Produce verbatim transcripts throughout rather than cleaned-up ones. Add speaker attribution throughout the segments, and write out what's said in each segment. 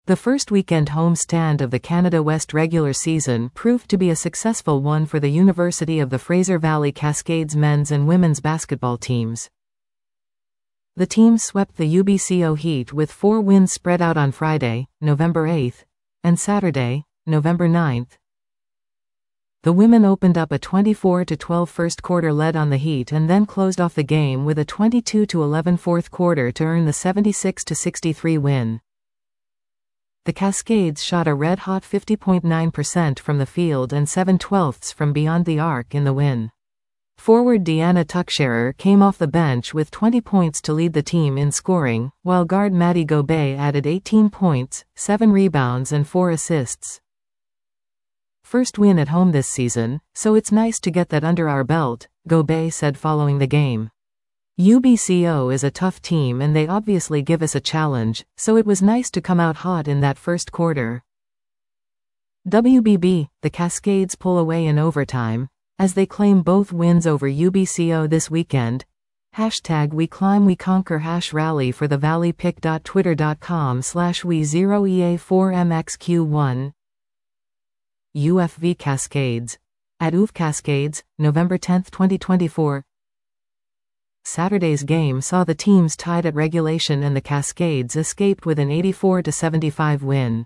Speaker 1: The first weekend home stand of the Canada West regular season proved to be a successful one for the University of the Fraser Valley Cascades men's and women's basketball teams. The teams swept the U B C O Heat with four wins spread out on Friday, November eighth, and Saturday, November ninth. The women opened up a twenty-four to twelve first quarter lead on the Heat and then closed off the game with a twenty-two to eleven fourth quarter to earn the seventy-six to sixty-three win. The Cascades shot a red-hot fifty point nine percent from the field and seven twelfths from beyond the arc in the win. Forward Deanna Tucksharer came off the bench with twenty points to lead the team in scoring, while guard Maddie Gobet added eighteen points, seven rebounds and four assists. First win at home this season, so it's nice to get that under our belt, Gobet said following the game. U B C O is a tough team and they obviously give us a challenge, so it was nice to come out hot in that first quarter. W B B, the Cascades pull away in overtime, as they claim both wins over U B C O this weekend. Hashtag we climb we conquer hash rally for the valley pick dot twitter dot com slash we zero E A four M X Q one. U F V Cascades. At U F Cascades, November tenth twenty twenty-four. Saturday's game saw the teams tied at regulation and the Cascades escaped with an eighty-four to seventy-five win.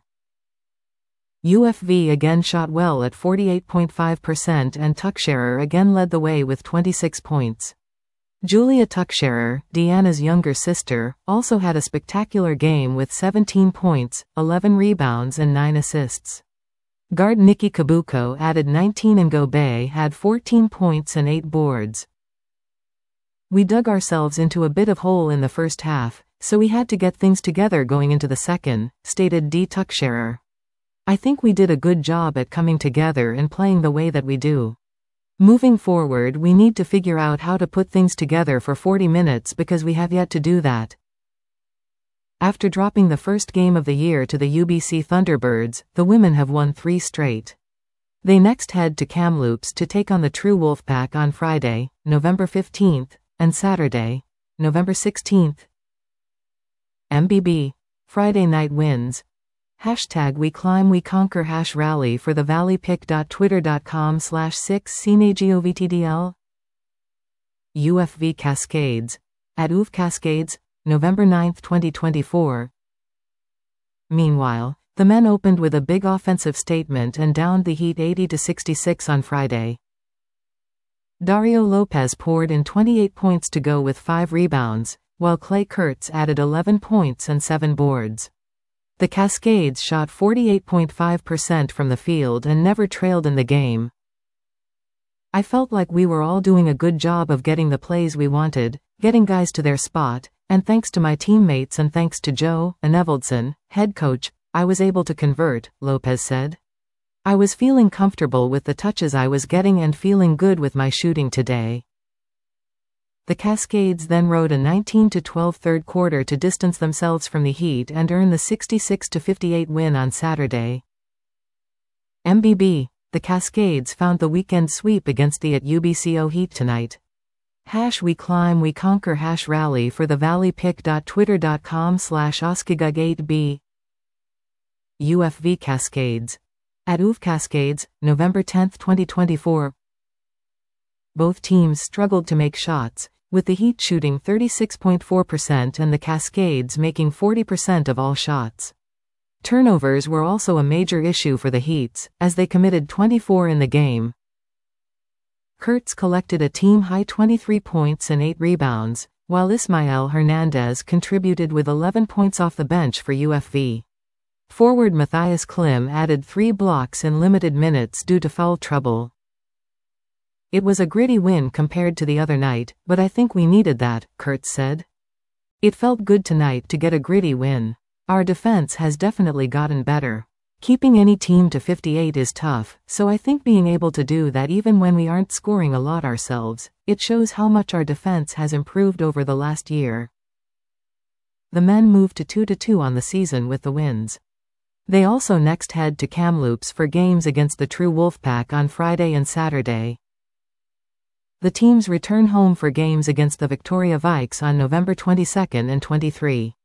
Speaker 1: U F V again shot well at forty-eight point five percent and Tucksharer again led the way with twenty-six points. Julia Tucksharer, Deanna's younger sister, also had a spectacular game with seventeen points, eleven rebounds and nine assists. Guard Nikki Kabuko added nineteen and Gobet had fourteen points and eight boards. We dug ourselves into a bit of hole in the first half, so we had to get things together going into the second, stated Dee Tucksharer. I think we did a good job at coming together and playing the way that we do. Moving forward, we need to figure out how to put things together for forty minutes because we have yet to do that. After dropping the first game of the year to the U B C Thunderbirds, the women have won three straight. They next head to Kamloops to take on the True Wolfpack on Friday, November fifteenth, and Saturday, November sixteenth. M B B, Friday night wins. Hashtag we climb we conquer hash rally for the valley pick dot twitter dot com slash six C N A G O V T D L. U F V Cascades. At U F Cascades, November ninth twenty twenty-four. Meanwhile, the men opened with a big offensive statement and downed the Heat eighty to sixty-six on Friday. Dario Lopez poured in twenty-eight points to go with five rebounds, while Clay Kurtz added eleven points and seven boards. The Cascades shot forty-eight point five percent from the field and never trailed in the game. I felt like we were all doing a good job of getting the plays we wanted, getting guys to their spot, and thanks to my teammates and thanks to Joe Enevoldson, head coach, I was able to convert, Lopez said. I was feeling comfortable with the touches I was getting and feeling good with my shooting today. The Cascades then rode a nineteen to twelve third quarter to distance themselves from the Heat and earn the sixty-six to fifty-eight win on Saturday. M B B, the Cascades found the weekend sweep against the at U B C O Heat tonight. Hash we climb we conquer hash rally for the valley pick dot twitter dot com slash Oskigug eight B. U F V Cascades. At U F Cascades, November tenth twenty twenty-four. Both teams struggled to make shots, with the Heat shooting thirty-six point four percent and the Cascades making forty percent of all shots. Turnovers were also a major issue for the Heats, as they committed twenty-four in the game. Kurtz collected a team-high twenty-three points and eight rebounds, while Ismael Hernandez contributed with eleven points off the bench for U F V. Forward Matthias Klim added three blocks in limited minutes due to foul trouble. It was a gritty win compared to the other night, but I think we needed that, Kurtz said. It felt good tonight to get a gritty win. Our defense has definitely gotten better. Keeping any team to fifty-eight is tough, so I think being able to do that even when we aren't scoring a lot ourselves, it shows how much our defense has improved over the last year. The men moved to two to two on the season with the wins. They also next head to Kamloops for games against the True Wolfpack on Friday and Saturday. The teams return home for games against the Victoria Vikes on November twenty-second and twenty-third.